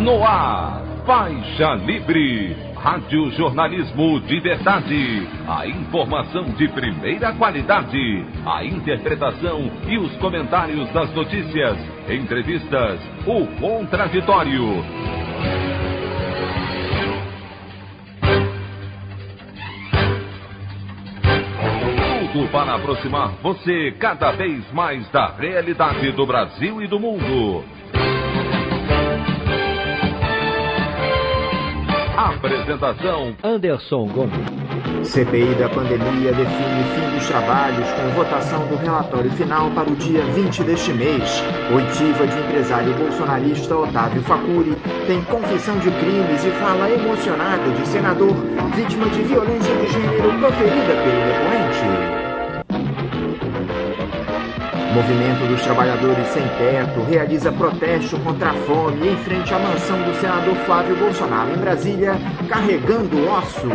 No ar, Faixa Livre, rádio jornalismo de verdade, a informação de primeira qualidade, a interpretação e os comentários das notícias, entrevistas, o contraditório. Tudo para aproximar você cada vez mais da realidade do Brasil e do mundo. Apresentação: Anderson Gomes. CPI da pandemia define fim dos trabalhos com votação do relatório final para o dia 20 deste mês. Oitiva de empresário bolsonarista Otávio Facuri tem confissão de crimes e fala emocionada de senador vítima de violência de gênero proferida pelo depoente. Movimento dos Trabalhadores Sem Teto realiza protesto contra a fome em frente à mansão do senador Flávio Bolsonaro em Brasília, carregando ossos.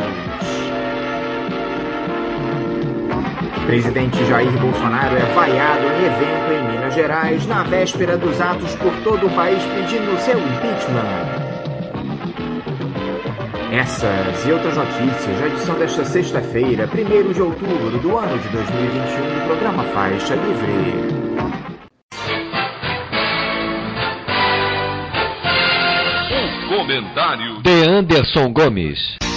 Presidente Jair Bolsonaro é vaiado em evento em Minas Gerais na véspera dos atos por todo o país pedindo seu impeachment. Essas e outras notícias na edição desta sexta-feira, 1º de outubro do ano de 2021, do programa Faixa Livre. O comentário de Anderson Gomes.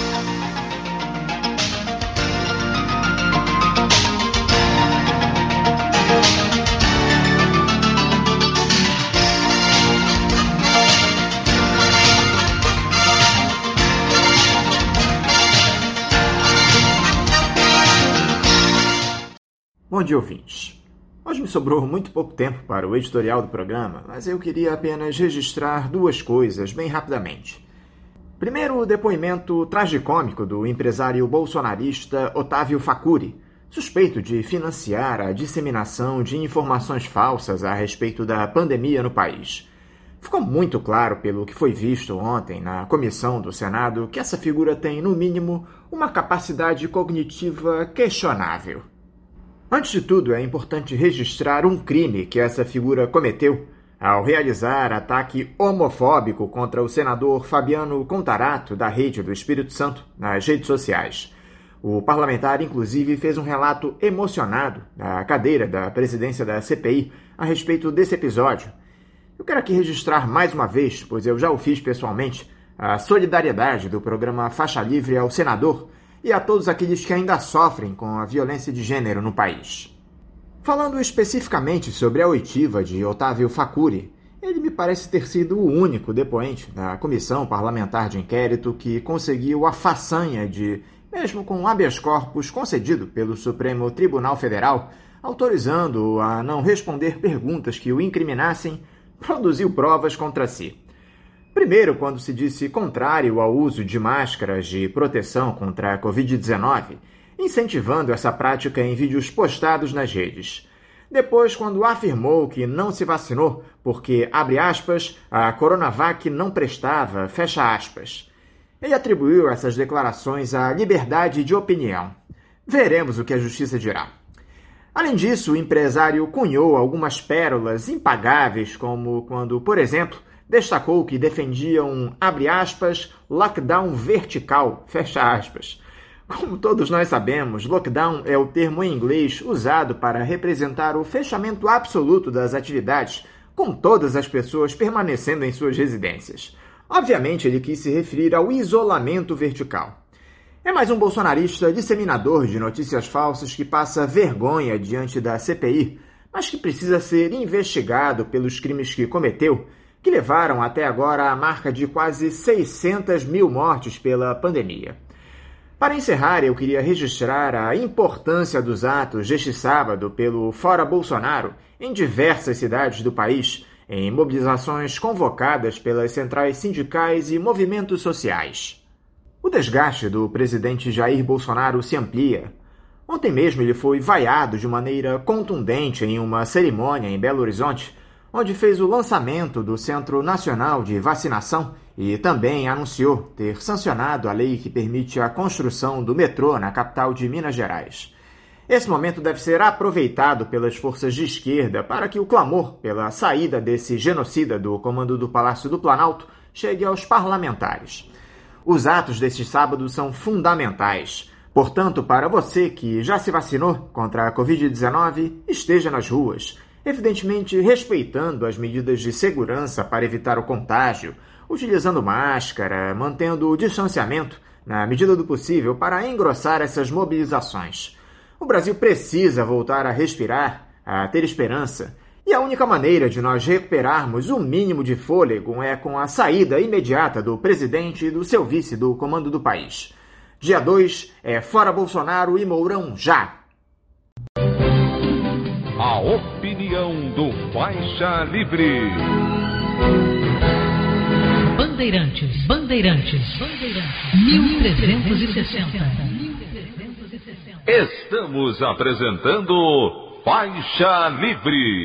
Bom dia, ouvintes. Hoje me sobrou muito pouco tempo para o editorial do programa, mas eu queria apenas registrar duas coisas bem rapidamente. Primeiro, o depoimento tragicômico do empresário bolsonarista Otávio Facuri, suspeito de financiar a disseminação de informações falsas a respeito da pandemia no país. Ficou muito claro pelo que foi visto ontem na comissão do Senado que essa figura tem, no mínimo, uma capacidade cognitiva questionável. Antes de tudo, é importante registrar um crime que essa figura cometeu ao realizar ataque homofóbico contra o senador Fabiano Contarato, da Rede do Espírito Santo, nas redes sociais. O parlamentar, inclusive, fez um relato emocionado da cadeira da presidência da CPI a respeito desse episódio. Eu quero aqui registrar mais uma vez, pois eu já o fiz pessoalmente, a solidariedade do programa Faixa Livre ao senador e a todos aqueles que ainda sofrem com a violência de gênero no país. Falando especificamente sobre a oitiva de Otávio Facuri, ele me parece ter sido o único depoente da comissão parlamentar de inquérito que conseguiu a façanha de, mesmo com habeas corpus concedido pelo Supremo Tribunal Federal, autorizando-o a não responder perguntas que o incriminassem, produziu provas contra si. Primeiro, quando se disse contrário ao uso de máscaras de proteção contra a Covid-19, incentivando essa prática em vídeos postados nas redes. Depois, quando afirmou que não se vacinou porque, abre aspas, a Coronavac não prestava, fecha aspas. Ele atribuiu essas declarações à liberdade de opinião. Veremos o que a justiça dirá. Além disso, o empresário cunhou algumas pérolas impagáveis, como quando, por exemplo, destacou que defendia um, abre aspas, lockdown vertical, fecha aspas. Como todos nós sabemos, lockdown é o termo em inglês usado para representar o fechamento absoluto das atividades, com todas as pessoas permanecendo em suas residências. Obviamente, ele quis se referir ao isolamento vertical. É mais um bolsonarista disseminador de notícias falsas que passa vergonha diante da CPI, mas que precisa ser investigado pelos crimes que cometeu, que levaram até agora a marca de quase 600 mil mortes pela pandemia. Para encerrar, eu queria registrar a importância dos atos deste sábado pelo Fora Bolsonaro em diversas cidades do país, em mobilizações convocadas pelas centrais sindicais e movimentos sociais. O desgaste do presidente Jair Bolsonaro se amplia. Ontem mesmo ele foi vaiado de maneira contundente em uma cerimônia em Belo Horizonte, onde fez o lançamento do Centro Nacional de Vacinação e também anunciou ter sancionado a lei que permite a construção do metrô na capital de Minas Gerais. Esse momento deve ser aproveitado pelas forças de esquerda para que o clamor pela saída desse genocida do comando do Palácio do Planalto chegue aos parlamentares. Os atos deste sábado são fundamentais. Portanto, para você que já se vacinou contra a Covid-19, esteja nas ruas, evidentemente respeitando as medidas de segurança para evitar o contágio, utilizando máscara, mantendo o distanciamento, na medida do possível, para engrossar essas mobilizações. O Brasil precisa voltar a respirar, a ter esperança, e a única maneira de nós recuperarmos o mínimo de fôlego é com a saída imediata do presidente e do seu vice do comando do país. Dia 2 é fora Bolsonaro e Mourão já! A opinião do Faixa Livre. Bandeirantes, 1360. Estamos apresentando Faixa Livre.